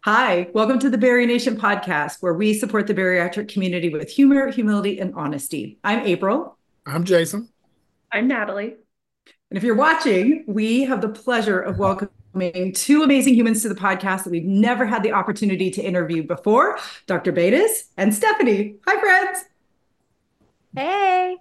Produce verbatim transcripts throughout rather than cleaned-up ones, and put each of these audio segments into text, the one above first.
Hi, welcome to the Bari Nation podcast, where we support the bariatric community with humor, humility, and honesty. I'm April. I'm Jason. I'm Natalie. And if you're watching, we have the pleasure of welcoming two amazing humans to the podcast that we've never had the opportunity to interview before, Doctor Betis and Stephanie. Hi, friends. Hey.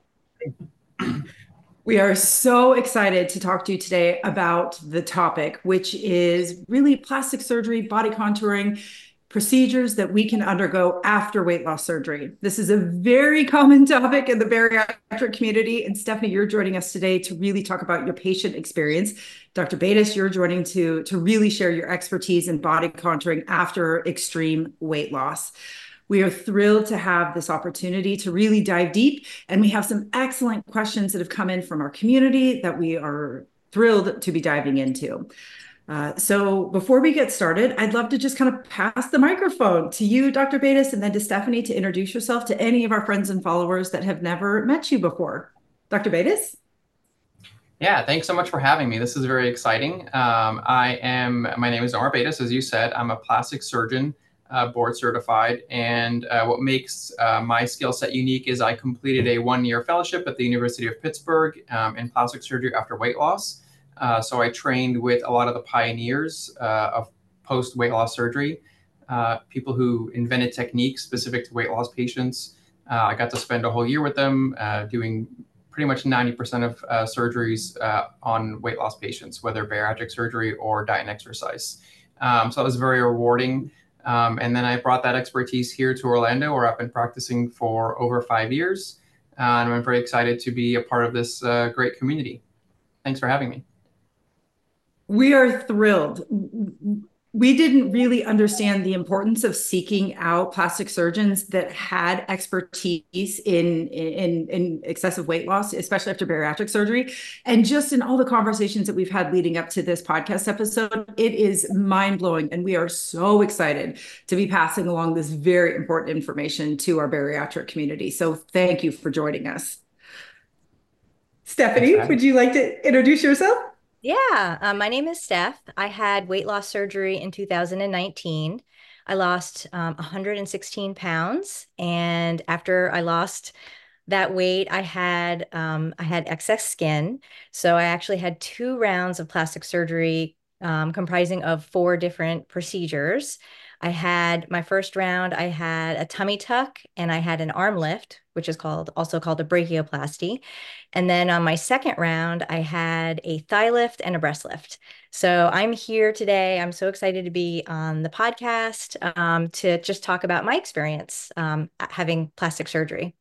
We are so excited to talk to you today about the topic, which is really plastic surgery, body contouring, procedures that we can undergo after weight loss surgery. This is a very common topic in the bariatric community. And Stephanie, you're joining us today to really talk about your patient experience. Doctor Betis, you're joining to, to really share your expertise in body contouring after extreme weight loss. We are thrilled to have this opportunity to really dive deep, and we have some excellent questions that have come in from our community that we are thrilled to be diving into. Uh, so before we get started, I'd love to just kind of pass the microphone to you, Doctor Betis, and then to Stephanie to introduce yourself to any of our friends and followers that have never met you before. Doctor Betis? Yeah, thanks so much for having me. This is very exciting. Um, I am, my name is Omar Betis, as you said. I'm a plastic surgeon, uh, board certified. And uh, what makes uh, my skill set unique is I completed a one-year fellowship at the University of Pittsburgh um, in plastic surgery after weight loss. Uh, so I trained with a lot of the pioneers uh, of post-weight loss surgery, uh, people who invented techniques specific to weight loss patients. Uh, I got to spend a whole year with them uh, doing pretty much ninety percent of uh, surgeries uh, on weight loss patients, whether bariatric surgery or diet and exercise. Um, so it was very rewarding. Um, and then I brought that expertise here to Orlando, where I've been practicing for over five years. Uh, and I'm very excited to be a part of this uh, great community. Thanks for having me. We are thrilled. We didn't really understand the importance of seeking out plastic surgeons that had expertise in, in, in excessive weight loss, especially after bariatric surgery. And just in all the conversations that we've had leading up to this podcast episode, it is mind-blowing. And we are so excited to be passing along this very important information to our bariatric community. So thank you for joining us. Stephanie, would you like to introduce yourself? Yeah, um, my name is Steph. I had weight loss surgery in two thousand nineteen. I lost um, one hundred sixteen pounds, and after I lost that weight, I had um, I had excess skin. So I actually had two rounds of plastic surgery um, comprising of four different procedures. I had my first round, I had a tummy tuck and I had an arm lift, which is called also called a brachioplasty. And then on my second round, I had a thigh lift and a breast lift. So I'm here today. I'm so excited to be on the podcast um, to just talk about my experience um, having plastic surgery.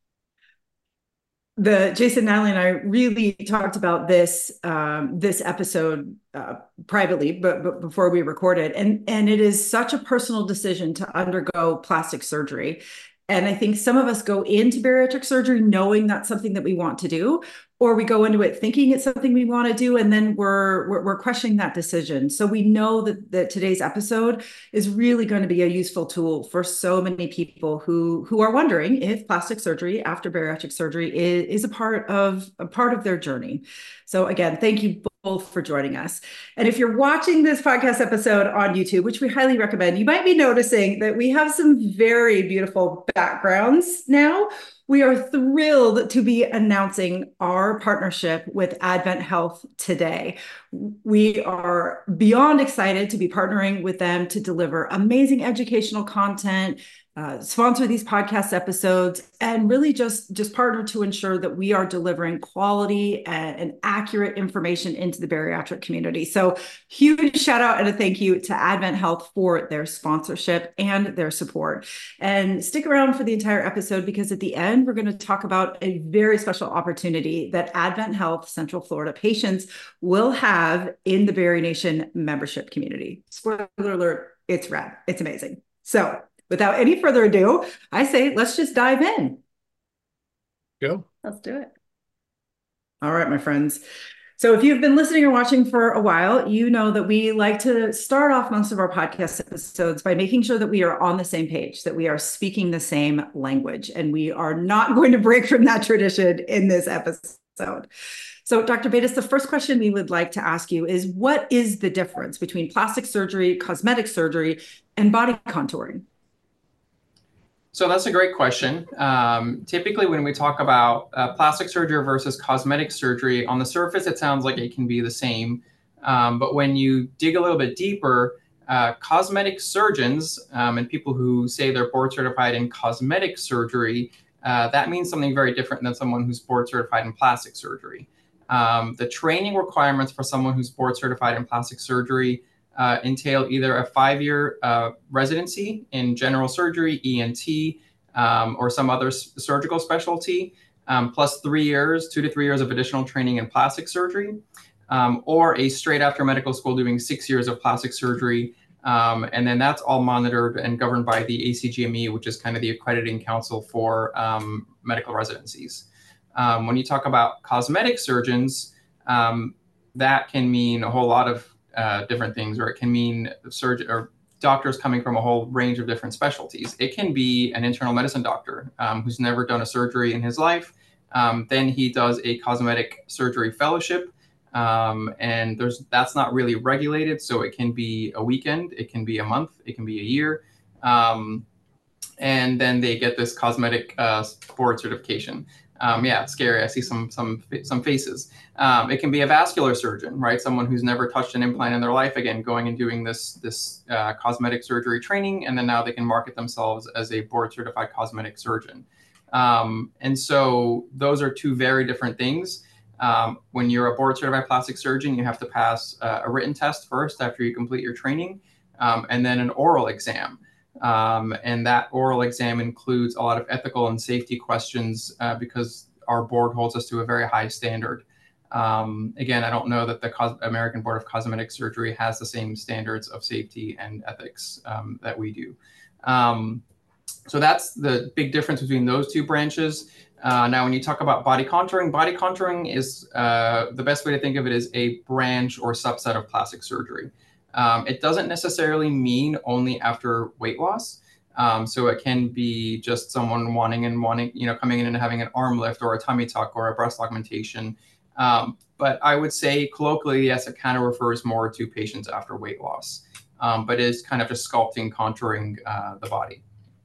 The Jason, Natalie, and I really talked about this um, this episode uh, privately, but, but before we recorded, and and it is such a personal decision to undergo plastic surgery. And I think some of us go into bariatric surgery knowing that's something that we want to do, or we go into it thinking it's something we want to do, and then we're we're, we're questioning that decision. So we know that, that today's episode is really going to be a useful tool for so many people who who are wondering if plastic surgery after bariatric surgery is, is a part of a part of their journey. So again, thank you both for joining us. And if you're watching this podcast episode on YouTube, which we highly recommend, you might be noticing that we have some very beautiful backgrounds now. We are thrilled to be announcing our partnership with Advent Health today. We are beyond excited to be partnering with them to deliver amazing educational content, uh, sponsor these podcast episodes, and really just, just partner to ensure that we are delivering quality and, and accurate information into the bariatric community. So huge shout out and a thank you to Advent Health for their sponsorship and their support. And stick around for the entire episode, because at the end, we're going to talk about a very special opportunity that Advent Health Central Florida patients will have in the Bari Nation membership community. Spoiler alert, it's rad. It's amazing. So without any further ado, I say, let's just dive in. Go. Let's do it. All right, my friends. So if you've been listening or watching for a while, you know that we like to start off most of our podcast episodes by making sure that we are on the same page, that we are speaking the same language, and we are not going to break from that tradition in this episode. So, Doctor Bates, the first question we would like to ask you is, what is the difference between plastic surgery, cosmetic surgery, and body contouring? So that's a great question. Um, typically, when we talk about uh, plastic surgery versus cosmetic surgery, on the surface, it sounds like it can be the same. Um, but when you dig a little bit deeper, uh, cosmetic surgeons um, and people who say they're board certified in cosmetic surgery, uh, that means something very different than someone who's board certified in plastic surgery. Um, the training requirements for someone who's board certified in plastic surgery uh, entail either a five-year uh, residency in general surgery, E N T, um, or some other surgical specialty, um, plus three years, two to three years of additional training in plastic surgery, um, or a straight after medical school doing six years of plastic surgery. Um, and then that's all monitored and governed by the A C G M E, which is kind of the accrediting council for um, medical residencies. Um, when you talk about cosmetic surgeons, um, that can mean a whole lot of uh, different things, or it can mean surgeon or doctors coming from a whole range of different specialties. It can be an internal medicine doctor um, who's never done a surgery in his life. Um, then he does a cosmetic surgery fellowship, um, and there's that's not really regulated. So it can be a weekend, it can be a month, it can be a year. Um, and then they get this cosmetic uh, board certification. Um, yeah, it's scary. I see some some some faces. Um, it can be a vascular surgeon, right? Someone who's never touched an implant in their life, again, going and doing this this uh, cosmetic surgery training, and then now they can market themselves as a board certified cosmetic surgeon. Um, and so those are two very different things. Um, when you're a board certified plastic surgeon, you have to pass uh, a written test first after you complete your training, um, and then an oral exam. Um, and that oral exam includes a lot of ethical and safety questions uh, because our board holds us to a very high standard. Um, again, I don't know that the Cos- American Board of Cosmetic Surgery has the same standards of safety and ethics um, that we do. Um, so that's the big difference between those two branches. Uh, now, when you talk about body contouring, body contouring is uh, the best way to think of it is a branch or subset of plastic surgery. Um, it doesn't necessarily mean only after weight loss. Um, so it can be just someone wanting and wanting, you know, coming in and having an arm lift or a tummy tuck or a breast augmentation. Um, but I would say colloquially, yes, it kind of refers more to patients after weight loss, um, but is kind of just sculpting, contouring uh, the body.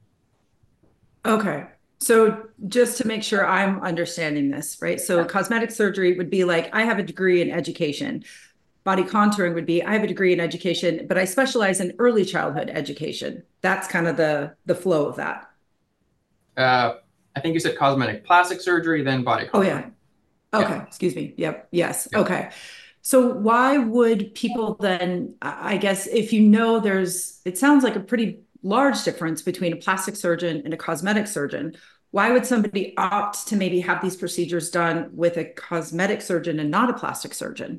Okay. So just to make sure I'm understanding this, right? So cosmetic surgery would be like, I have a degree in education. Body contouring would be, I have a degree in education, but I specialize in early childhood education. That's kind of the, the flow of that. Uh, I think you said cosmetic plastic surgery, then body contouring. Oh, yeah. Okay. Yeah. Excuse me. Yep. Yes. Yeah. Okay. So why would people then, I guess, if you know there's, it sounds like a pretty large difference between a plastic surgeon and a cosmetic surgeon, why would somebody opt to maybe have these procedures done with a cosmetic surgeon and not a plastic surgeon?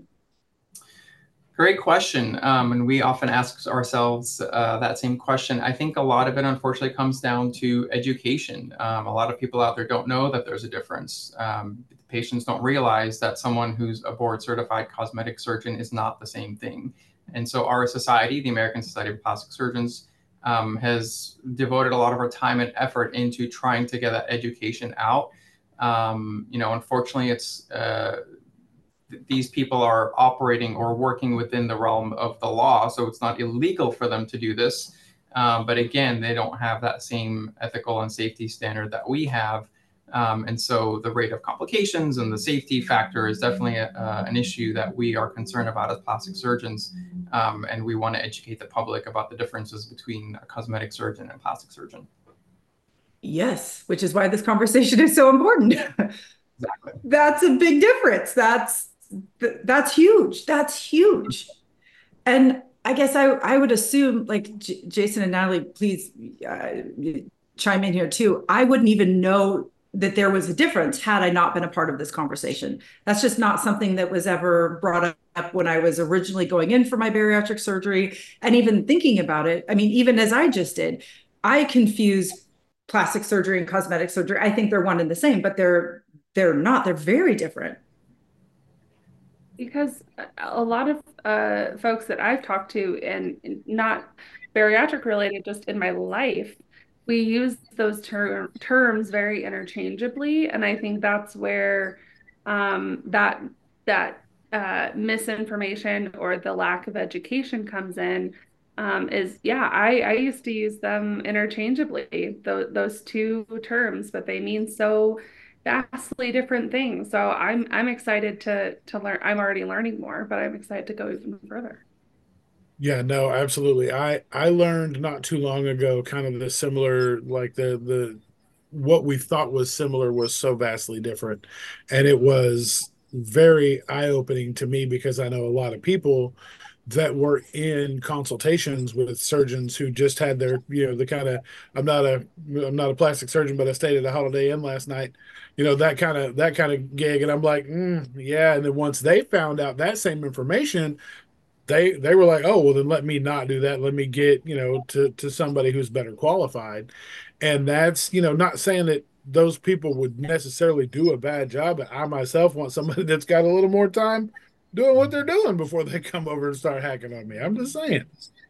Great question. Um, and we often ask ourselves uh, that same question. I think a lot of it, unfortunately, comes down to education. Um, a lot of people out there don't know that there's a difference. Um, patients don't realize that someone who's a board certified cosmetic surgeon is not the same thing. And so our society, the American Society of Plastic Surgeons, um, has devoted a lot of our time and effort into trying to get that education out. Um, you know, unfortunately, it's uh, these people are operating or working within the realm of the law, so it's not illegal for them to do this. Um, but again, they don't have that same ethical and safety standard that we have. Um, and so the rate of complications and the safety factor is definitely a, uh, an issue that we are concerned about as plastic surgeons. Um, and we want to educate the public about the differences between a cosmetic surgeon and a plastic surgeon. Yes, which is why this conversation is so important. Exactly. That's a big difference. That's that's huge. That's huge. And I guess I, I would assume, like J- Jason and Natalie, please uh, chime in here too. I wouldn't even know that there was a difference had I not been a part of this conversation. That's just not something that was ever brought up when I was originally going in for my bariatric surgery. And even thinking about it, I mean, even as I just did, I confuse plastic surgery and cosmetic surgery. I think they're one and the same, but they're they're not. They're very different. Because a lot of uh, folks that I've talked to, and not bariatric related, just in my life, we use those ter- terms very interchangeably. And I think that's where um, that that uh, misinformation or the lack of education comes in um, is, yeah, I, I used to use them interchangeably, th those two terms, but they mean so vastly different things. So I'm I'm excited to to learn. I'm already learning more, but I'm excited to go even further. Yeah, no, absolutely. I I learned not too long ago kind of the similar, like the the what we thought was similar was so vastly different. And it was very eye-opening to me because I know a lot of people that were in consultations with surgeons who just had their, you know, the kind of, I'm not a I'm not a plastic surgeon, but I stayed at a Holiday Inn last night, you know, that kind of that kind of gig. And I'm like, mm, yeah. And then once they found out that same information, they they were like, oh, well, then let me not do that. Let me get, you know, to to somebody who's better qualified. And that's, you know, not saying that those people would necessarily do a bad job, but I myself want somebody that's got a little more time doing what they're doing before they come over and start hacking on me. I'm just saying.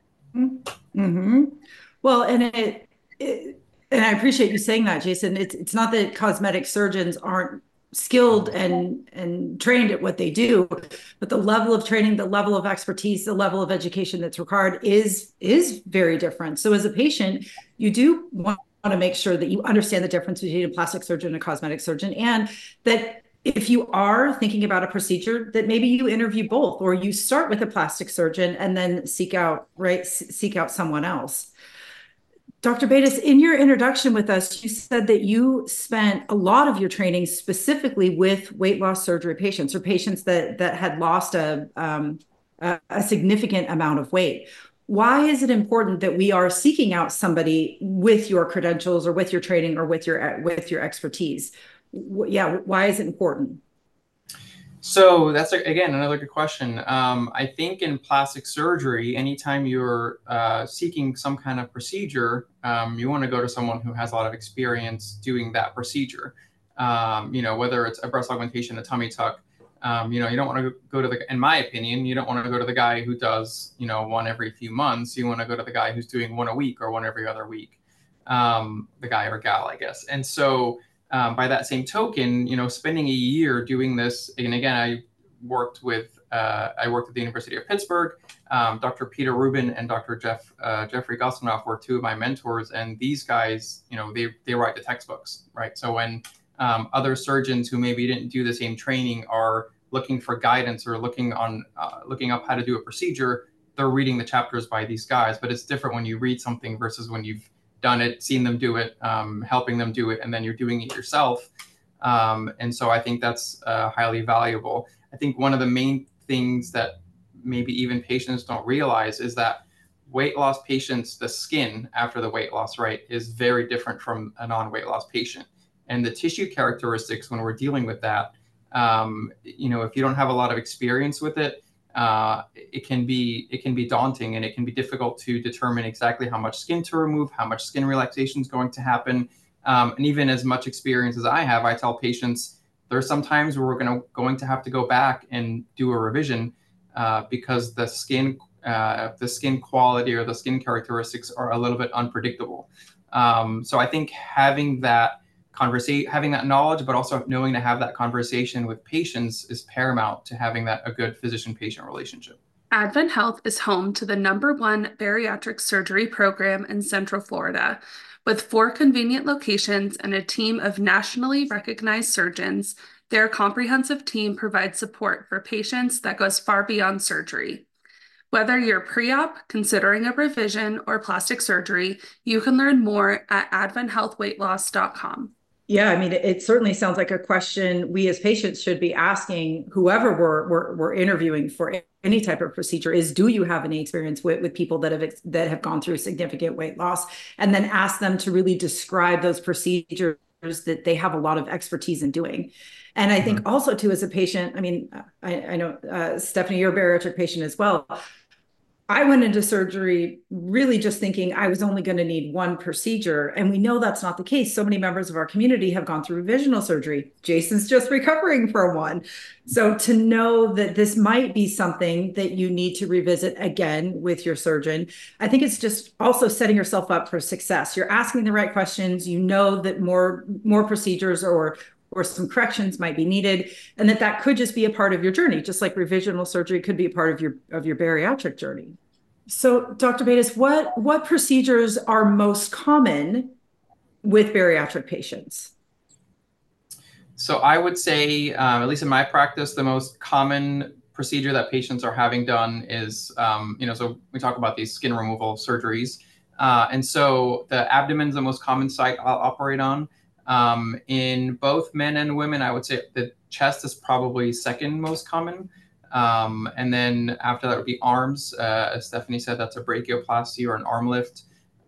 Mm-hmm. Well, and it, it and I appreciate you saying that, Jason. It's it's not that cosmetic surgeons aren't skilled and and trained at what they do, but the level of training, the level of expertise, the level of education that's required is is very different. So as a patient, you do want to make sure that you understand the difference between a plastic surgeon and a cosmetic surgeon, and that if you are thinking about a procedure, that maybe you interview both, or you start with a plastic surgeon and then seek out, right, seek out someone else. Doctor Bates, in your introduction with us, you said that you spent a lot of your training specifically with weight loss surgery patients, or patients that that had lost a, um, a, a significant amount of weight. Why is it important that we are seeking out somebody with your credentials or with your training or with your with your expertise? Yeah, why is it important? So that's, again, another good question. Um, I think in plastic surgery, anytime you're uh, seeking some kind of procedure, um, you want to go to someone who has a lot of experience doing that procedure. Um, you know, whether it's a breast augmentation, a tummy tuck, um, you know, you don't want to go to the, in my opinion, you don't want to go to the guy who does, you know, one every few months. You want to go to the guy who's doing one a week or one every other week, um, the guy or gal, I guess. And so Um, by that same token, you know, spending a year doing this, and again, I worked with, uh, I worked at the University of Pittsburgh. Um, Doctor Peter Rubin and Doctor Jeff, uh, Jeffrey Gustinoff were two of my mentors, and these guys, you know, they they write the textbooks, right? So when um, other surgeons who maybe didn't do the same training are looking for guidance or looking on, uh, looking up how to do a procedure, they're reading the chapters by these guys. But it's different when you read something versus when you've done it, seen them do it, um, helping them do it, and then you're doing it yourself. Um, and so I think that's uh, highly valuable. I think one of the main things that maybe even patients don't realize is that weight loss patients, the skin after the weight loss, right, is very different from a non-weight loss patient. And the tissue characteristics when we're dealing with that, um, you know, if you don't have a lot of experience with it, Uh, it can be it can be daunting, and it can be difficult to determine exactly how much skin to remove, how much skin relaxation is going to happen. Um, and even as much experience as I have, I tell patients there's some times where we're going to going to have to go back and do a revision uh, because the skin uh, the skin quality or the skin characteristics are a little bit unpredictable. Um, so I think having that conversation, having that knowledge, but also knowing to have that conversation with patients is paramount to having that a good physician-patient relationship. AdventHealth is home to the number one bariatric surgery program in Central Florida. With four convenient locations and a team of nationally recognized surgeons, their comprehensive team provides support for patients that goes far beyond surgery. Whether you're pre-op, considering a revision, or plastic surgery, you can learn more at advent health weight loss dot com. Yeah, I mean, it, it certainly sounds like a question we as patients should be asking whoever we're, we're, we're interviewing for any type of procedure is, do you have any experience with, with people that have that have gone through significant weight loss? And then ask them to really describe those procedures that they have a lot of expertise in doing. And I think mm-hmm. also too, as a patient, I mean, I, I know, uh, Stephanie, you're a bariatric patient as well. I went into surgery really just thinking I was only going to need one procedure. And we know that's not the case. So many members of our community have gone through revisional surgery. Jason's just recovering for one. So to know that this might be something that you need to revisit again with your surgeon, I think it's just also setting yourself up for success. You're asking the right questions. You know that more, more procedures or or some corrections might be needed, and that that could just be a part of your journey, just like revisional surgery could be a part of your of your bariatric journey. So, Doctor Betis, what what procedures are most common with bariatric patients? So I would say, um, at least in my practice, the most common procedure that patients are having done is, um, you know, so we talk about these skin removal surgeries. Uh, and so the abdomen is the most common site I'll operate on. Um, in both men and women, I would say the chest is probably second most common. Um, and then after that would be arms. Uh, as Stephanie said, that's a brachioplasty or an arm lift.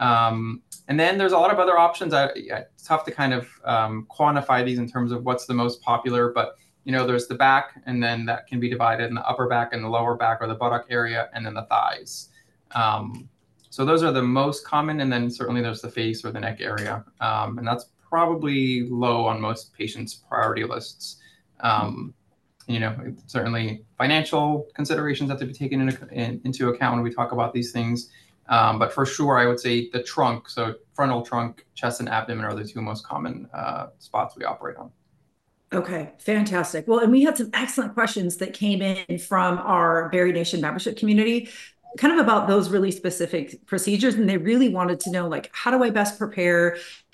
Um, and then there's a lot of other options. I, yeah, it's tough to kind of um, quantify these in terms of what's the most popular, but you know, there's the back, and then that can be divided in the upper back and the lower back, or the buttock area, and then the thighs. Um, so those are the most common, and then certainly there's the face or the neck area, um, and that's probably low on most patients' priority lists. Um, you know, certainly financial considerations have to be taken into, in, into account when we talk about these things. Um, but for sure, I would say the trunk, so frontal trunk, chest, and abdomen are the two most common uh, spots we operate on. Okay, fantastic. Well, and we had some excellent questions that came in from our Bari Nation membership community, kind of about those really specific procedures. And they really wanted to know, like, how do I best prepare?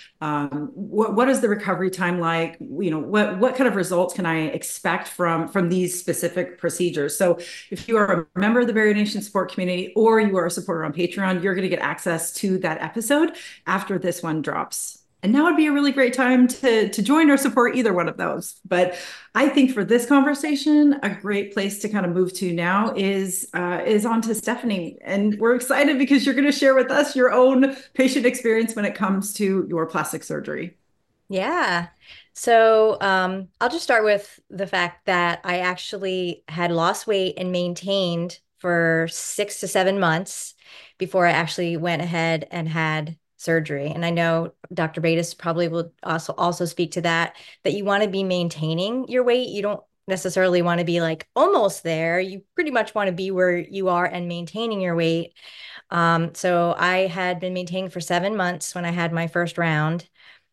Um, what, what is the recovery time like? You know, what, what kind of results can I expect from, from these specific procedures? So if you are a member of the Bari Nation support community, or you are a supporter on Patreon, you're going to get access to that episode after this one drops. And now would be a really great time to, to join or support either one of those. But I think for this conversation, a great place to kind of move to now is, uh, is on to Stephanie. And we're excited because you're going to share with us your own patient experience when it comes to your plastic surgery. Yeah. So um, I'll just start with the fact that I actually had lost weight and maintained for six to seven months before I actually went ahead and had surgery. And I know Doctor Betis probably will also also speak to that, that you want to be maintaining your weight. You don't necessarily want to be like almost there. You pretty much want to be where you are and maintaining your weight. Um, so I had been maintaining for seven months when I had my first round.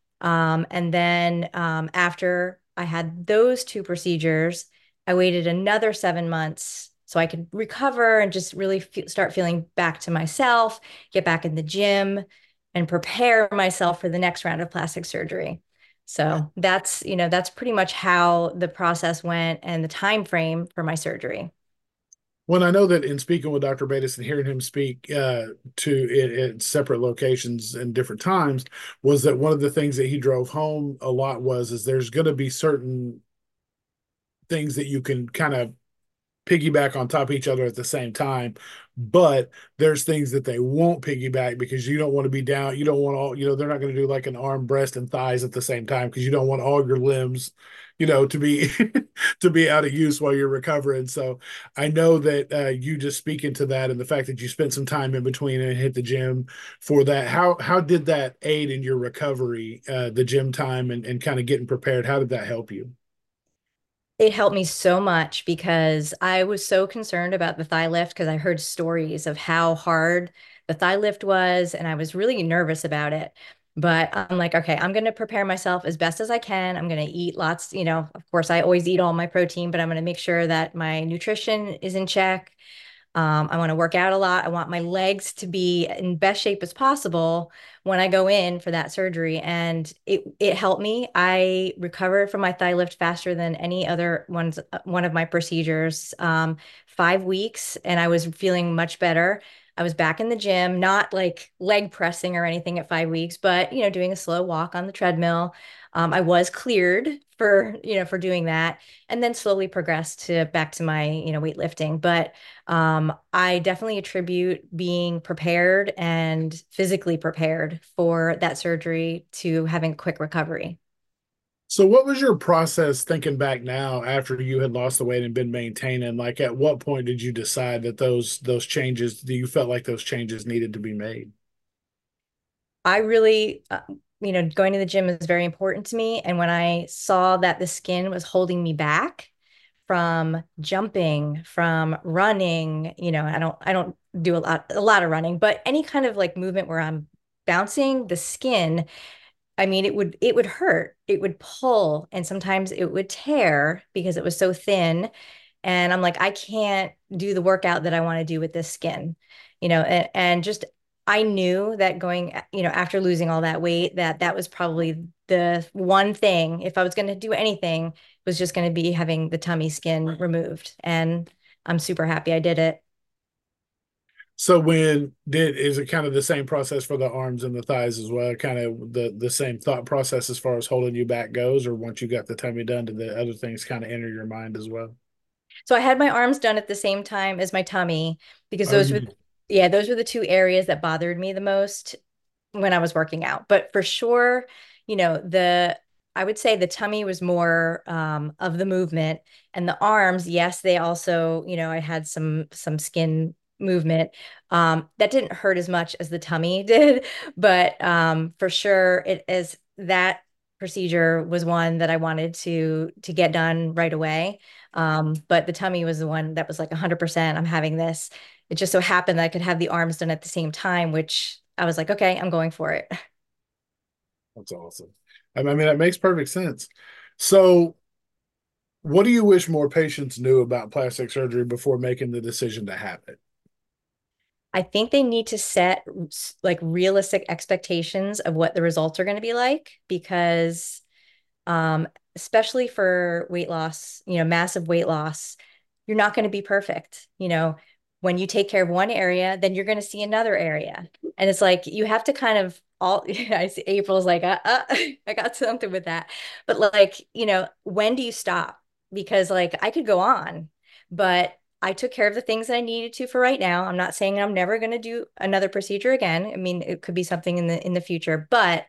Um, and then um, after I had those two procedures, I waited another seven months so I could recover and just really fe start feeling back to myself, get back in the gym, and prepare myself for the next round of plastic surgery. So that's, you know, that's pretty much how the process went and the time frame for my surgery. When I know that in speaking with Doctor Betis and hearing him speak uh, to at separate locations and different times, was that one of the things that he drove home a lot was is there's going to be certain things that you can kind of piggyback on top of each other at the same time, but there's things that they won't piggyback because you don't want to be down. You don't want all, you know, they're not going to do like an arm, breast, and thighs at the same time because you don't want all your limbs, you know, to be to be out of use while you're recovering. So I know that uh, you just speaking to that and the fact that you spent some time in between and hit the gym for that. How how did that aid in your recovery, uh, the gym time and, and kind of getting prepared? How did that help you? It helped me so much because I was so concerned about the thigh lift because I heard stories of how hard the thigh lift was, and I was really nervous about it. But I'm like, okay, I'm going to prepare myself as best as I can. I'm going to eat lots, you know, of course, I always eat all my protein, but I'm going to make sure that my nutrition is in check. Um, I want to work out a lot. I want my legs to be in best shape as possible when I go in for that surgery. And it it helped me. I recovered from my thigh lift faster than any other ones, one of my procedures. Um, five weeks, and I was feeling much better. I was back in the gym, not like leg pressing or anything at five weeks, but you know, doing a slow walk on the treadmill. Um, I was cleared for, you know, for doing that, and then slowly progressed to back to my, you know, weightlifting. But um, I definitely attribute being prepared and physically prepared for that surgery to having a quick recovery. So what was your process thinking back now after you had lost the weight and been maintaining? Like at what point did you decide that those those changes, do you felt like those changes needed to be made? I really, uh, you know, going to the gym is very important to me. And when I saw that the skin was holding me back from jumping, from running, you know, I don't, I don't do a lot, a lot of running, but any kind of like movement where I'm bouncing, the skin I mean, it would it would hurt. It would pull, and sometimes it would tear because it was so thin. And I'm like, I can't do the workout that I want to do with this skin, you know, and, and just I knew that going, you know, after losing all that weight, that that was probably the one thing, if I was going to do anything, was just going to be having the tummy skin removed. And I'm super happy I did it. So when did is it kind of the same process for the arms and the thighs as well? Kind of the the same thought process as far as holding you back goes, or once you got the tummy done, did the other things kind of enter your mind as well? So I had my arms done at the same time as my tummy because Oh, those you were, yeah, those were the two areas that bothered me the most when I was working out. But for sure, you know, the I would say the tummy was more um, of the movement, and the arms, yes, they also, you know, I had some some skin movement. Um, that didn't hurt as much as the tummy did, but um, for sure, it is that procedure was one that I wanted to to get done right away. Um, but the tummy was the one that was like one hundred percent. I'm having this. It just so happened that I could have the arms done at the same time, which I was like, okay, I'm going for it. That's awesome. I mean, that makes perfect sense. So, what do you wish more patients knew about plastic surgery before making the decision to have it? I think they need to set like realistic expectations of what the results are going to be like because um, especially for weight loss, you know, massive weight loss, you're not going to be perfect. You know, when you take care of one area, then you're going to see another area. And it's like you have to kind of all, I see April's like, uh, uh, I got something with that. But like, you know, when do you stop? Because like I could go on, but I took care of the things that I needed to for right now. I'm not saying I'm never going to do another procedure again. I mean, it could be something in the in the future, but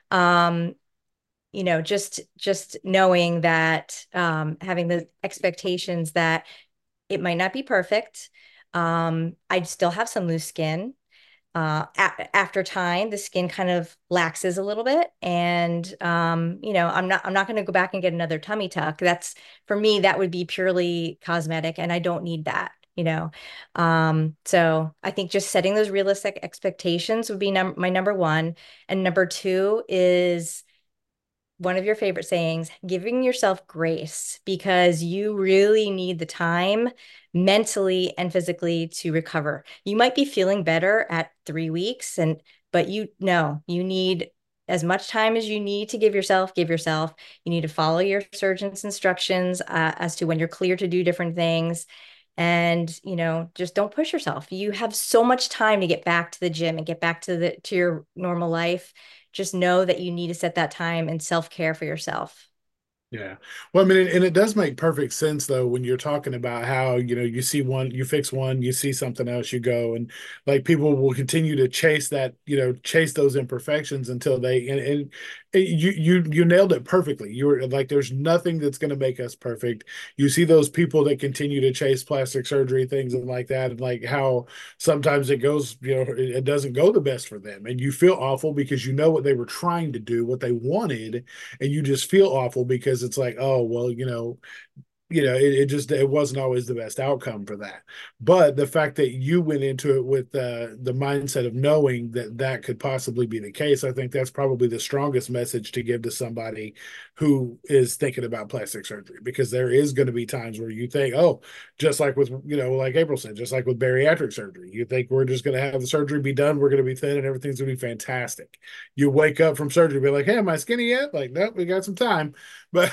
um you know, just just knowing that um, having the expectations that it might not be perfect. Um, I'd still have some loose skin. Uh, a- after time, the skin kind of laxes a little bit, and um, you know, I'm not I'm not going to go back and get another tummy tuck. That's for me, that would be purely cosmetic, and I don't need that. You know, um, so I think just setting those realistic expectations would be num my number one, and number two is one of your favorite sayings, giving yourself grace because you really need the time mentally and physically to recover. You might be feeling better at three weeks and but you know, you need as much time as you need to give yourself, give yourself. You need to follow your surgeon's instructions uh, as to when you're clear to do different things. And, you know, just don't push yourself. You have so much time to get back to the gym and get back to the to your normal life. Just know that you need to set that time and self-care for yourself. Yeah. Well, I mean, and it does make perfect sense though when you're talking about how, you know, you see one, you fix one, you see something else, you go and like people will continue to chase that, you know, chase those imperfections until they and, and you you you nailed it perfectly. You were like, there's nothing that's going to make us perfect. You see those people that continue to chase plastic surgery, things and like that, and like how sometimes it goes, you know, it, it doesn't go the best for them. And you feel awful because you know what they were trying to do, what they wanted, and you just feel awful because it's like, oh, well, you know, you know, it, it just it wasn't always the best outcome for that. But the fact that you went into it with uh, the mindset of knowing that that could possibly be the case, I think that's probably the strongest message to give to somebody who is thinking about plastic surgery, because there is going to be times where you think, oh, just like with, you know, like April said, just like with bariatric surgery, you think we're just going to have the surgery be done, we're going to be thin and everything's going to be fantastic. You wake up from surgery, be like, hey, am I skinny yet? Like, nope, we got some time. But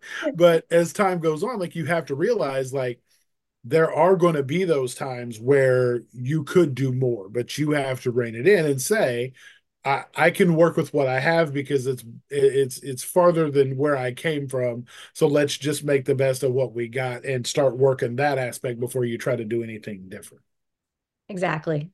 but as time goes on, like you have to realize like there are going to be those times where you could do more, but you have to rein it in and say, I, I can work with what I have because it's it's it's farther than where I came from. So let's just make the best of what we got and start working that aspect before you try to do anything different. Exactly.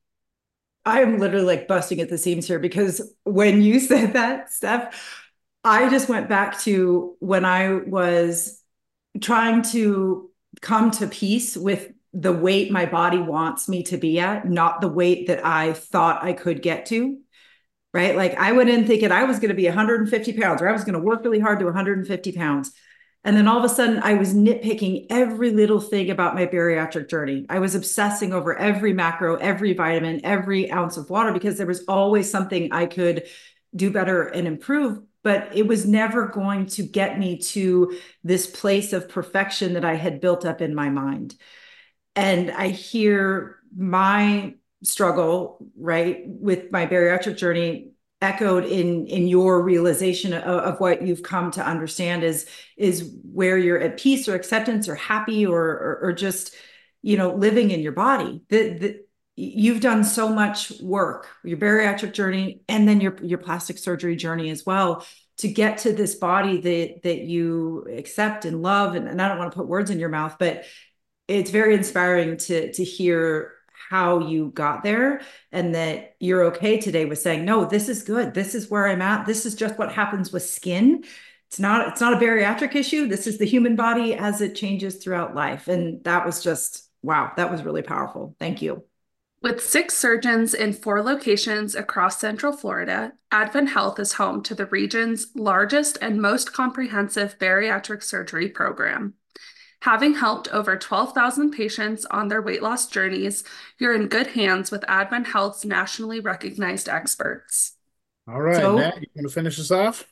I'm literally like busting at the seams here because when you said that, Steph, I just went back to when I was trying to come to peace with the weight my body wants me to be at, not the weight that I thought I could get to, right? Like I went in thinking I was going to be one hundred fifty pounds or I was going to work really hard to one hundred fifty pounds. And then all of a sudden I was nitpicking every little thing about my bariatric journey. I was obsessing over every macro, every vitamin, every ounce of water because there was always something I could do better and improve, but it was never going to get me to this place of perfection that I had built up in my mind. And I hear my struggle, right, with my bariatric journey echoed in in your realization of, of what you've come to understand is is where you're at peace or acceptance or happy or or, or just, you know, living in your body. The, the, you've done so much work, your bariatric journey, and then your your plastic surgery journey as well, to get to this body that that you accept and love. And, and I don't want to put words in your mouth, but it's very inspiring to to hear how you got there, and that you're okay today with saying, no, this is good. This is where I'm at. This is just what happens with skin. It's not, it's not a bariatric issue. This is the human body as it changes throughout life. And that was just, wow, that was really powerful. Thank you. With six surgeons in four locations across Central Florida, Advent Health is home to the region's largest and most comprehensive bariatric surgery program. Having helped over twelve thousand patients on their weight loss journeys, you're in good hands with Advent Health's nationally recognized experts. All right, So, Nat, you want to finish us off?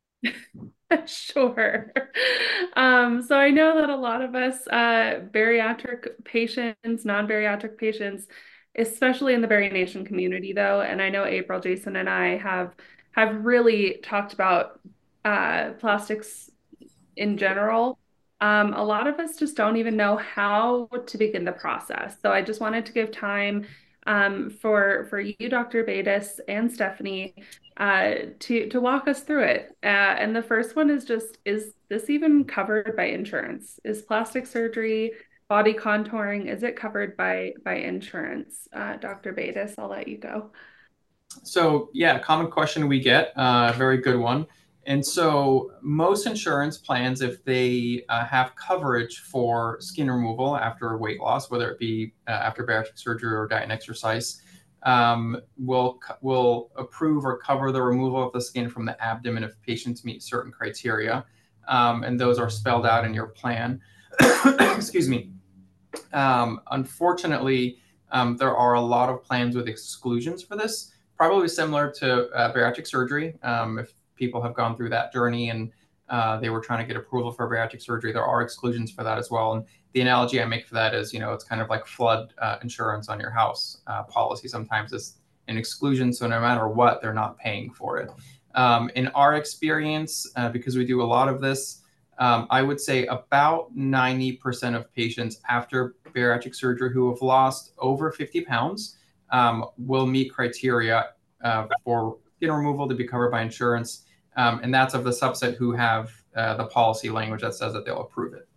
Sure. Um, so I know that a lot of us, uh, bariatric patients, non-bariatric patients, especially in the Bari Nation community, though, and I know April, Jason, and I have have really talked about uh, plastics in general. Um, a lot of us just don't even know how to begin the process. So I just wanted to give time um, for for you, Doctor Bates, and Stephanie, uh, to to walk us through it. Uh, and the first one is just, is this even covered by insurance? Is plastic surgery, body contouring, is it covered by by insurance? Uh, Doctor Bates, I'll let you go. So yeah, common question we get, uh, very good one. And so most insurance plans, if they uh, have coverage for skin removal after weight loss, whether it be uh, after bariatric surgery or diet and exercise, um, will will approve or cover the removal of the skin from the abdomen if patients meet certain criteria. Um, and those are spelled out in your plan. Excuse me. Um, unfortunately, um, there are a lot of plans with exclusions for this, probably similar to uh, bariatric surgery. Um, if people have gone through that journey and uh, they were trying to get approval for bariatric surgery, there are exclusions for that as well. And the analogy I make for that is, you know, it's kind of like flood uh, insurance on your house uh, policy. Sometimes it's an exclusion, so no matter what, they're not paying for it. Um, in our experience, uh, because we do a lot of this, um, I would say about ninety percent of patients after bariatric surgery who have lost over fifty pounds um, will meet criteria uh, for skin removal to be covered by insurance. Um, and that's of the subset who have uh, the policy language that says that they'll approve it.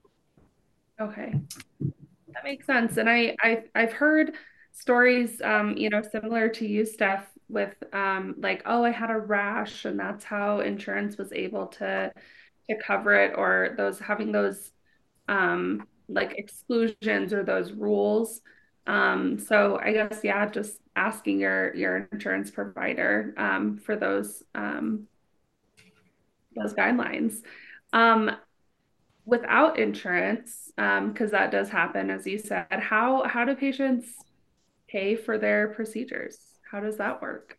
Okay, that makes sense. And I, I I've heard stories, um, you know, similar to you, Steph, with um, like, oh, I had a rash, and that's how insurance was able to to cover it, or those having those um, like exclusions or those rules. Um, so I guess, yeah, just asking your your insurance provider um, for those um, those guidelines. Um, without insurance, um, because that does happen, as you said, how how do patients pay for their procedures? How does that work?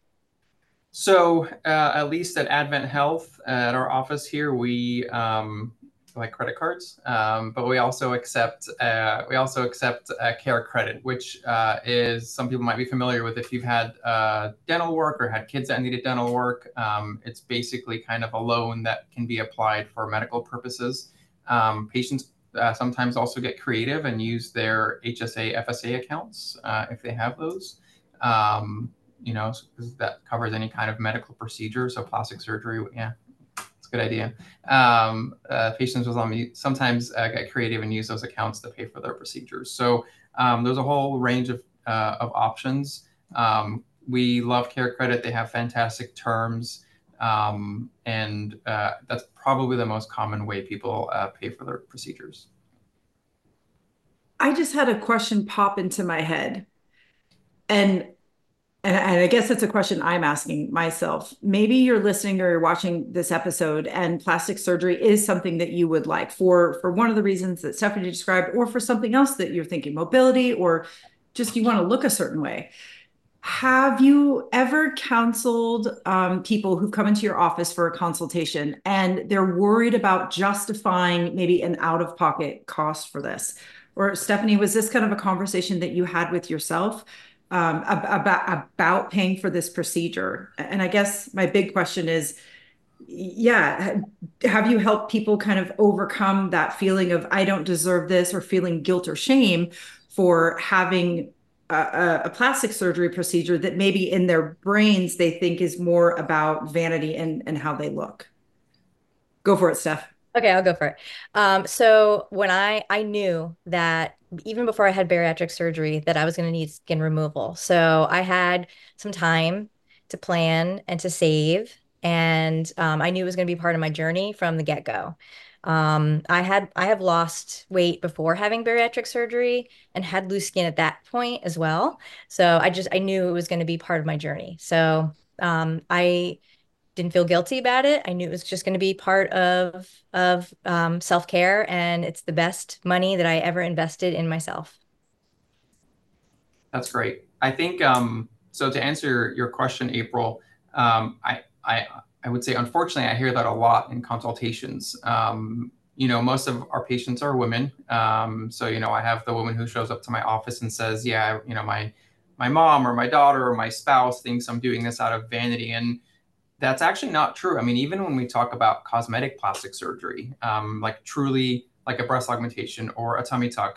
So uh, at least at Advent Health, uh, at our office here, we um, like credit cards, um, but we also accept uh, we also accept uh, Care Credit, which uh, is, some people might be familiar with if you've had uh, dental work or had kids that needed dental work. Um, it's basically kind of a loan that can be applied for medical purposes. Um, patients uh, sometimes also get creative and use their H S A, F S A accounts uh, if they have those. Um, you know, that covers any kind of medical procedure. So plastic surgery, yeah, it's a good idea. Um, uh, patients will sometimes uh, get creative and use those accounts to pay for their procedures. So um, there's a whole range of, uh, of options. Um, we love Care Credit. They have fantastic terms. Um, and uh, that's probably the most common way people uh, pay for their procedures. I just had a question pop into my head. And And, and I guess it's a question I'm asking myself. Maybe you're listening or you're watching this episode and plastic surgery is something that you would like for, for one of the reasons that Stephanie described, or for something else that you're thinking, mobility, or just you want to look a certain way. Have you ever counseled um, people who've come into your office for a consultation and they're worried about justifying maybe an out-of-pocket cost for this? Or Stephanie, was this kind of a conversation that you had with yourself um, about about paying for this procedure? And I guess my big question is, yeah, have you helped people kind of overcome that feeling of I don't deserve this or feeling guilt or shame for having a, a plastic surgery procedure that maybe in their brains they think is more about vanity and, and how they look? Go for it, Steph. Okay, I'll go for it. Um, so when I I knew that even before I had bariatric surgery that I was going to need skin removal. So I had some time to plan and to save, and um, I knew it was going to be part of my journey from the get-go. Um, I had I have lost weight before having bariatric surgery and had loose skin at that point as well. So I just I knew it was going to be part of my journey. So um, I didn't feel guilty about it. I knew it was just going to be part of of um, self-care, and it's the best money that I ever invested in myself. That's great. I think um, so. To answer your question, April, um, I I I would say unfortunately I hear that a lot in consultations. Um, you know, most of our patients are women. Um, so you know, I have the woman who shows up to my office and says, "Yeah, you know, my my mom or my daughter or my spouse thinks I'm doing this out of vanity," and that's actually not true. I mean, even when we talk about cosmetic plastic surgery, um, like truly like a breast augmentation or a tummy tuck,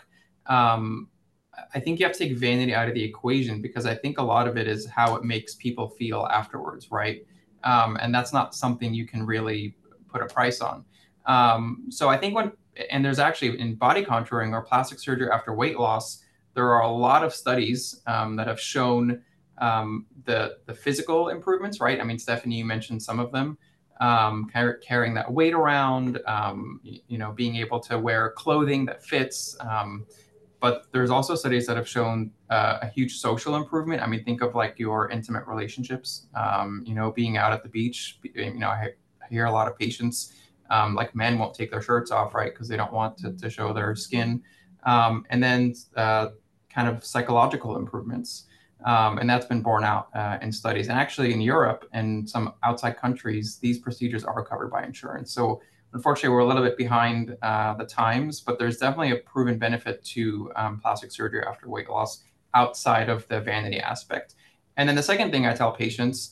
um, I think you have to take vanity out of the equation because I think a lot of it is how it makes people feel afterwards, right? Um, and that's not something you can really put a price on. Um, so I think when, and there's actually in body contouring or plastic surgery after weight loss, there are a lot of studies um, that have shown um, the the physical improvements, right? I mean, Stephanie, you mentioned some of them. Um, car- carrying that weight around, um, you, you know, being able to wear clothing that fits. Um, but there's also studies that have shown uh, a huge social improvement. I mean, think of like your intimate relationships. Um, you know, being out at the beach. You know, I, I hear a lot of patients, um, like men, won't take their shirts off, right, because they don't want to, to show their skin. Um, and then uh, kind of psychological improvements. Um, and that's been borne out uh, in studies. And actually in Europe and some outside countries, these procedures are covered by insurance. So unfortunately, we're a little bit behind uh, the times, but there's definitely a proven benefit to um, plastic surgery after weight loss outside of the vanity aspect. And then the second thing I tell patients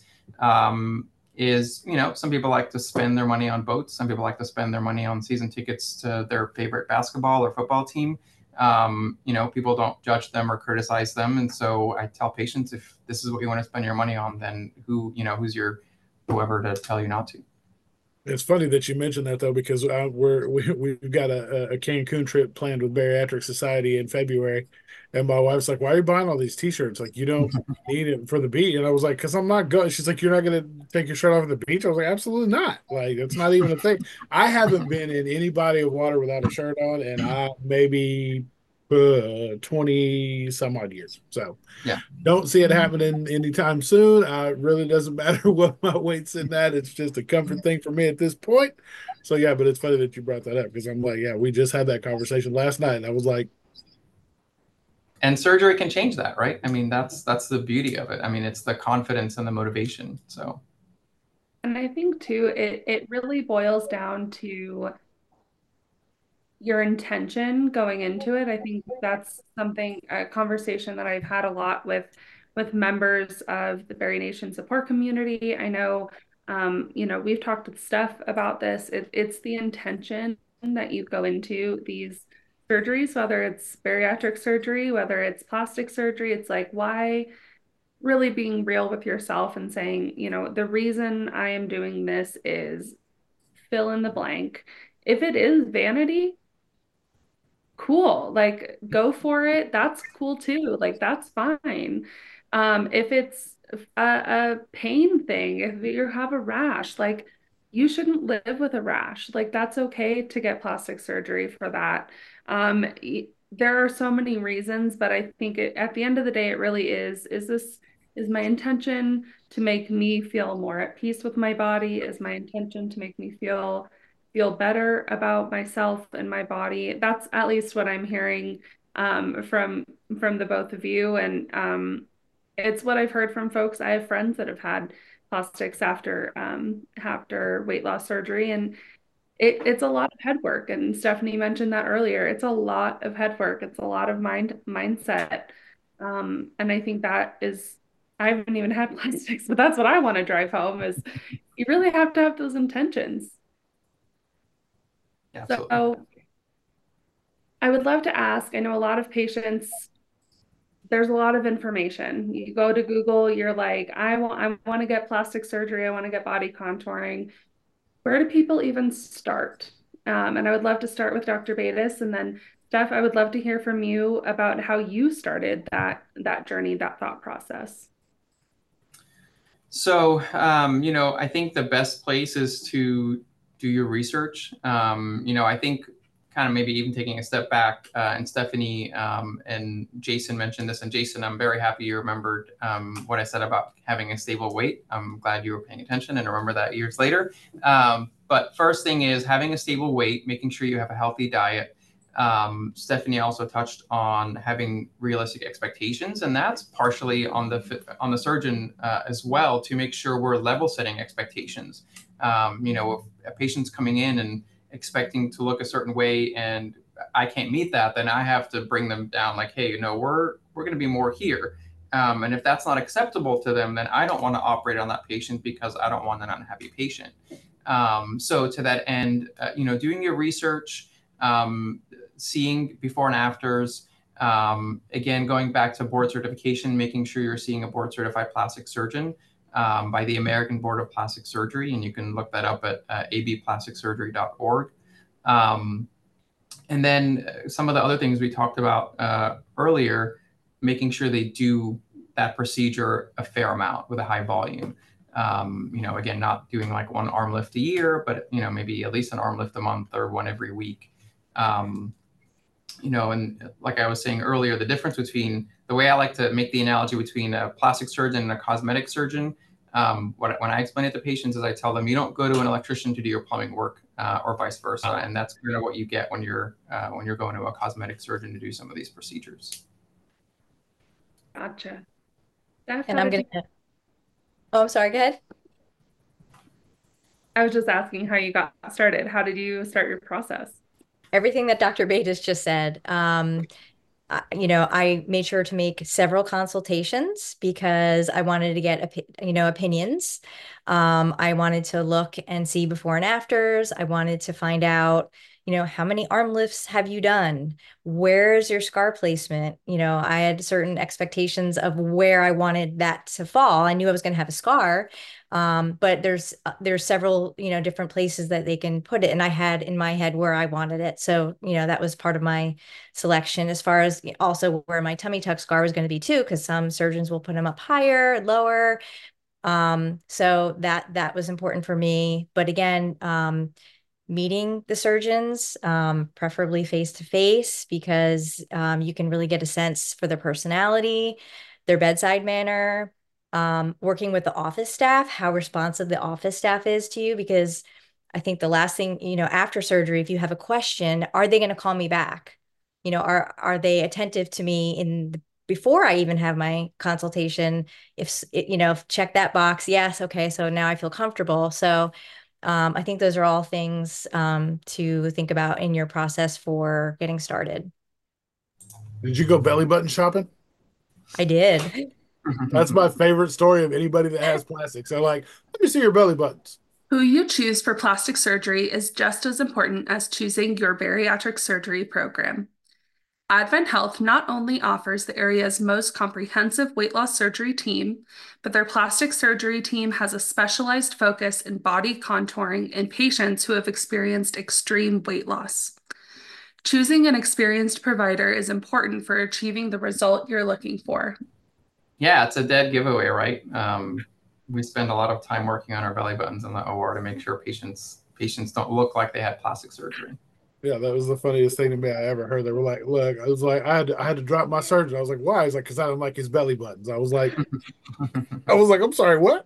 um, is, you know, some people like to spend their money on boats. Some people like to spend their money on season tickets to their favorite basketball or football team. Um, you know, people don't judge them or criticize them. And so I tell patients, if this is what you want to spend your money on, then who, you know, who's your whoever to tell you not to. It's funny that you mentioned that though, because uh, we're we, we've got a, a Cancun trip planned with Bariatric Society in February, and my wife's like, "Why are you buying all these T-shirts? Like, you don't need it for the beach." And I was like, "Cause I'm not going." She's like, "You're not going to take your shirt off at the beach?" I was like, "Absolutely not. Like, it's not even a thing. I haven't been in any body of water without a shirt on, and I maybe uh, twenty some odd years. So Yeah. don't see it happening anytime soon. Uh, it really doesn't matter what my weight's in that. It's just a comfort thing for me at this point. So yeah, but it's funny that you brought that up because I'm like, yeah, we just had that conversation last night, and I was like, and surgery can change that, right? I mean, that's that's the beauty of it. I mean, it's the confidence and the motivation. So, and I think too, it it really boils down to your intention going into it. I think that's something, a conversation that I've had a lot with with members of the Berry Nation support community. I know, um, you know, we've talked with Steph about this. It, it's the intention that you go into these surgeries, whether it's bariatric surgery, whether it's plastic surgery. It's like, why really being real with yourself and saying, you know, the reason I am doing this is fill in the blank. If it is vanity, cool, like go for it, that's cool too, like that's fine. Um if it's a, a pain thing, if you have a rash, like you shouldn't live with a rash, like that's okay to get plastic surgery for that. um there are so many reasons, but I think it, at the end of the day, it really is is this is my intention to make me feel more at peace with my body, is my intention to make me feel feel better about myself and my body. That's at least what I'm hearing um, from from the both of you. And um, it's what I've heard from folks. I have friends that have had plastics after um, after weight loss surgery, and it, it's a lot of head work. And Stephanie mentioned that earlier. It's a lot of head work. It's a lot of mind mindset. Um, and I think that is, I haven't even had plastics, but that's what I want to drive home is you really have to have those intentions. Yeah, absolutely. So I would love to ask, I know a lot of patients, there's a lot of information. You go to Google, you're like, I want, I want to get plastic surgery. I want to get body contouring. Where do people even start? Um, and I would love to start with Doctor Baitis, and then Steph, I would love to hear from you about how you started that that journey, that thought process. So, um, you know, I think the best place is to do your research. Um, you know, I think kind of maybe even taking a step back, uh, and Stephanie um, and Jason mentioned this. And Jason, I'm very happy you remembered um, what I said about having a stable weight. I'm glad you were paying attention and remember that years later. Um, but first thing is having a stable weight, making sure you have a healthy diet. Um, Stephanie also touched on having realistic expectations, and that's partially on the on the surgeon uh, as well, to make sure we're level setting expectations. Um, you know, if a patient's coming in and expecting to look a certain way and I can't meet that, then I have to bring them down like, hey, you know, we're we're going to be more here. Um, and if that's not acceptable to them, then I don't want to operate on that patient because I don't want an unhappy patient. Um, so to that end, uh, you know, doing your research, um, seeing before and afters, um, again, going back to board certification, making sure you're seeing a board certified plastic surgeon um, by the American Board of Plastic Surgery. And you can look that up at uh, a b plastic surgery dot org. Um, and then some of the other things we talked about uh, earlier, making sure they do that procedure a fair amount with a high volume. Um, you know, again, not doing like one arm lift a year, but, you know, maybe at least an arm lift a month or one every week. Um, you know, and like I was saying earlier, the difference between the way I like to make the analogy between a plastic surgeon and a cosmetic surgeon, um, what, when I explain it to patients is I tell them, you don't go to an electrician to do your plumbing work uh, or vice versa. And that's kind of what you get when you're, uh, when you're going to a cosmetic surgeon to do some of these procedures. Gotcha. Steph, And how I'm did going you- to, oh, I'm sorry, go ahead. I was just asking how you got started. How did you start your process? Everything that Doctor Baitis just said. Um, uh, you know, I made sure to make several consultations because I wanted to get, you know, opinions. Um, I wanted to look and see before and afters. I wanted to find out, you know, how many arm lifts have you done? Where's your scar placement? You know, I had certain expectations of where I wanted that to fall. I knew I was going to have a scar, um, but there's uh, there's several, you know, different places that they can put it, and I had in my head where I wanted it. So, you know, that was part of my selection, as far as also where my tummy tuck scar was going to be too, because some surgeons will put them up higher, lower. Um, so that that was important for me. But again, um, meeting the surgeons, um, preferably face to face, because um, you can really get a sense for their personality, their bedside manner, um, working with the office staff, how responsive the office staff is to you, because I think the last thing, you know, after surgery, if you have a question, are they going to call me back? You know, are are they attentive to me in the, before I even have my consultation? If, you know, if check that box, yes, okay, so now I feel comfortable. So um, I think those are all things um, to think about in your process for getting started. Did you go belly button shopping? I did. That's my favorite story of anybody that has plastics. They're like, let me see your belly buttons. Who you choose for plastic surgery is just as important as choosing your bariatric surgery program. Advent Health not only offers the area's most comprehensive weight loss surgery team, but their plastic surgery team has a specialized focus in body contouring in patients who have experienced extreme weight loss. Choosing an experienced provider is important for achieving the result you're looking for. Yeah, it's a dead giveaway, right? Um, we spend a lot of time working on our belly buttons in the O R to make sure patients patients don't look like they had plastic surgery. Yeah, that was the funniest thing to me I ever heard. They were like, look, I was like, I had to, I had to drop my surgeon. I was like, why? He's like, because I don't like his belly buttons. I was like, I was like, I'm sorry, what?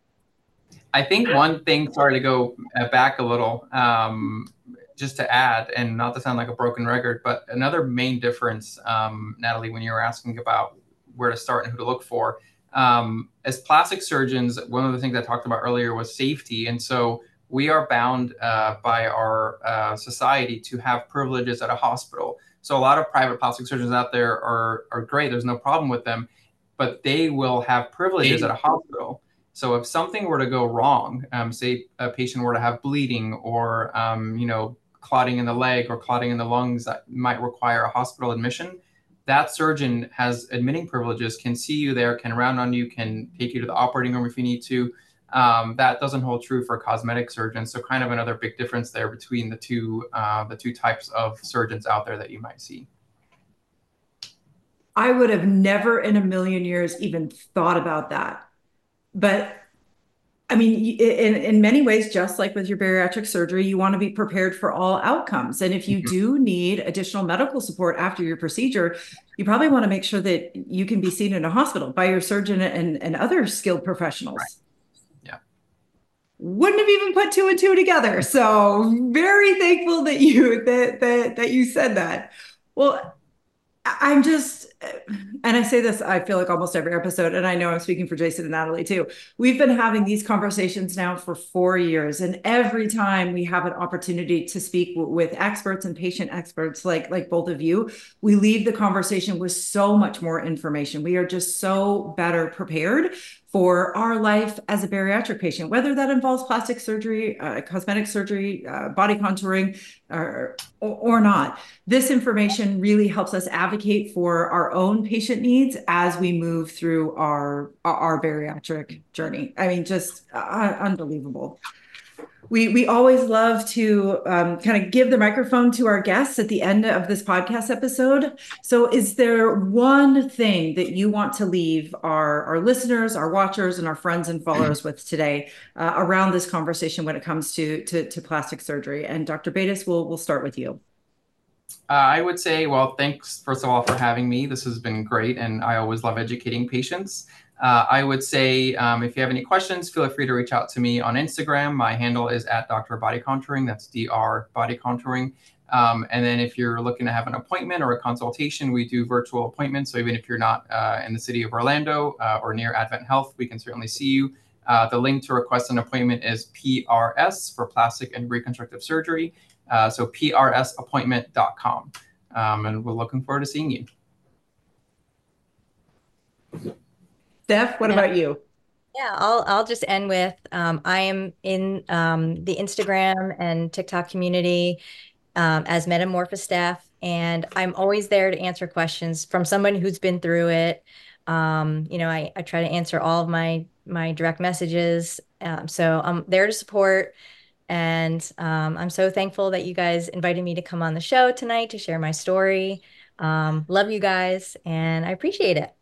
I think one thing, sorry to go back a little, um, just to add, and not to sound like a broken record, but another main difference, um, Natalie, when you were asking about where to start and who to look for, Um, as plastic surgeons, one of the things I talked about earlier was safety. And so we are bound uh, by our uh, society to have privileges at a hospital. So a lot of private plastic surgeons out there are, are great. There's no problem with them, but they will have privileges at a hospital. So if something were to go wrong, um, say a patient were to have bleeding or, um, you know, clotting in the leg or clotting in the lungs that might require a hospital admission, that surgeon has admitting privileges, can see you there, can round on you, can take you to the operating room if you need to. Um, that doesn't hold true for cosmetic surgeons. So kind of another big difference there between the two, uh, the two types of surgeons out there that you might see. I would have never in a million years even thought about that. But I mean, in, in many ways, just like with your bariatric surgery, you want to be prepared for all outcomes. And if you mm-hmm. do need additional medical support after your procedure, you probably want to make sure that you can be seen in a hospital by your surgeon and, and other skilled professionals. Right. Yeah. Wouldn't have even put two and two together. So very thankful that you that that that you said that. Well, I'm just, and I say this, I feel like almost every episode, and I know I'm speaking for Jason and Natalie too. We've been having these conversations now for four years. And every time we have an opportunity to speak w- with experts and patient experts like, like both of you, we leave the conversation with so much more information. We are just so better prepared for our life as a bariatric patient, whether that involves plastic surgery, uh, cosmetic surgery, uh, body contouring, or, or not. This information really helps us advocate for our own patient needs as we move through our, our bariatric journey. I mean, just uh, unbelievable. We we always love to um, kind of give the microphone to our guests at the end of this podcast episode. So is there one thing that you want to leave our, our listeners, our watchers, and our friends and followers with today uh, around this conversation when it comes to, to, to plastic surgery? And Doctor Bates, we'll, we'll start with you. Uh, I would say, well, thanks, first of all, for having me. This has been great, and I always love educating patients. Uh, I would say um, if you have any questions, feel free to reach out to me on Instagram. My handle is at Doctor Body Contouring. That's D R Body Contouring. Um, and then if you're looking to have an appointment or a consultation, we do virtual appointments. So even if you're not uh, in the city of Orlando uh, or near Advent Health, we can certainly see you. Uh, the link to request an appointment is P R S for plastic and reconstructive surgery. Uh, so P R S appointment dot com. Um, and we're looking forward to seeing you. Steph, what yeah. about you? Yeah, I'll I'll just end with um, I am in um, the Instagram and TikTok community um, as Metamorphosis Steph, and I'm always there to answer questions from someone who's been through it. Um, you know, I, I try to answer all of my my direct messages, um, so I'm there to support. And um, I'm so thankful that you guys invited me to come on the show tonight to share my story. Um, love you guys, and I appreciate it.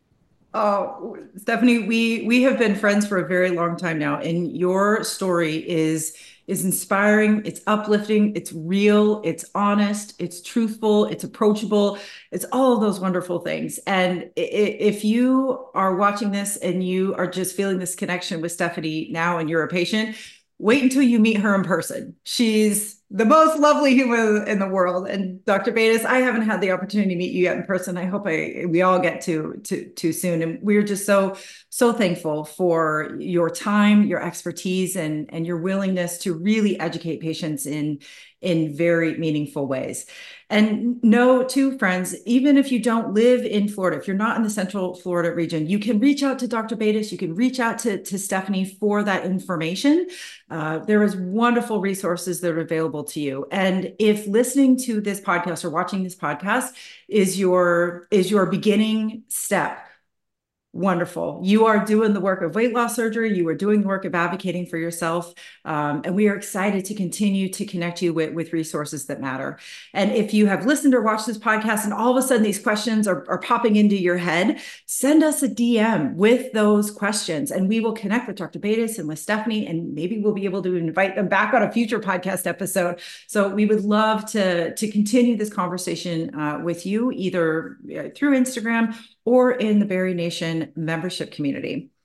Oh, Stephanie, we we have been friends for a very long time now, and your story is is inspiring, it's uplifting, it's real, it's honest, it's truthful, it's approachable, it's all of those wonderful things. And if you are watching this and you are just feeling this connection with Stephanie now and you're a patient, wait until you meet her in person. She's the most lovely human in the world. And Doctor Bates, I haven't had the opportunity to meet you yet in person. I hope I we all get to to to soon. And we're just so so thankful for your time, your expertise, and and your willingness to really educate patients in in very meaningful ways. And know too, friends, even if you don't live in Florida, if you're not in the Central Florida region, you can reach out to Doctor Bates. You can reach out to, to Stephanie for that information. Uh, there is wonderful resources that are available to you. And if listening to this podcast or watching this podcast is your, is your beginning step, wonderful. You are doing the work of weight loss surgery. You are doing the work of advocating for yourself. Um, and we are excited to continue to connect you with, with resources that matter. And if you have listened or watched this podcast and all of a sudden these questions are, are popping into your head, send us a D M with those questions and we will connect with Doctor Bates and with Stephanie, and maybe we'll be able to invite them back on a future podcast episode. So we would love to, to continue this conversation uh, with you, either through Instagram or in the Bari Nation membership community.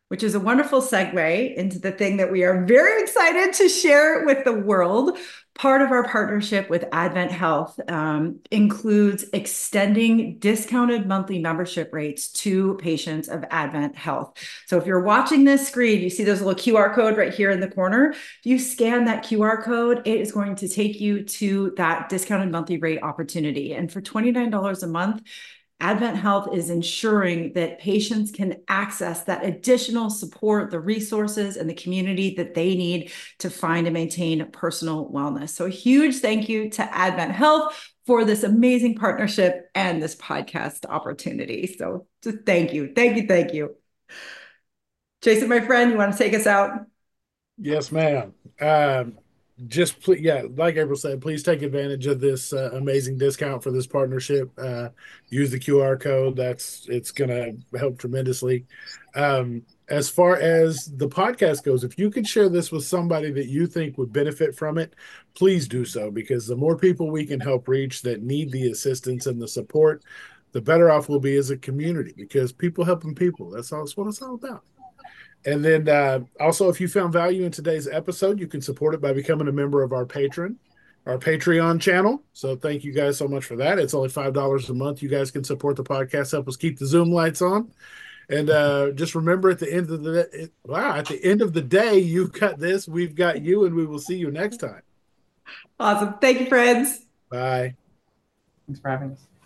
which is a wonderful segue into the thing that we are very excited to share with the world. Part of our partnership with Advent Health um, includes extending discounted monthly membership rates to patients of Advent Health. So if you're watching this screen, you see there's a little Q R code right here in the corner. If you scan that Q R code, it is going to take you to that discounted monthly rate opportunity. And for twenty-nine dollars a month, Advent Health is ensuring that patients can access that additional support, the resources, and the community that they need to find and maintain personal wellness. So a huge thank you to Advent Health for this amazing partnership and this podcast opportunity. So just thank you, thank you, thank you. Jason, my friend, you want to take us out? Yes, ma'am. Um, just please, yeah, like April said, please take advantage of this uh, amazing discount for this partnership. Uh, use the Q R code. That's it's going to help tremendously. Um, as far as the podcast goes, if you could share this with somebody that you think would benefit from it, please do so, because the more people we can help reach that need the assistance and the support, the better off we'll be as a community, because people helping people, that's all, that's what it's all about. And then uh, also, if you found value in today's episode, you can support it by becoming a member of our patron, our Patreon channel. So thank you guys so much for that. It's only five dollars a month. You guys can support the podcast, help us keep the Zoom lights on. And uh, just remember, at the end of the it, wow, at the end of the day, you've got this, we've got you, and we will see you next time. Awesome. Thank you, friends. Bye. Thanks for having us.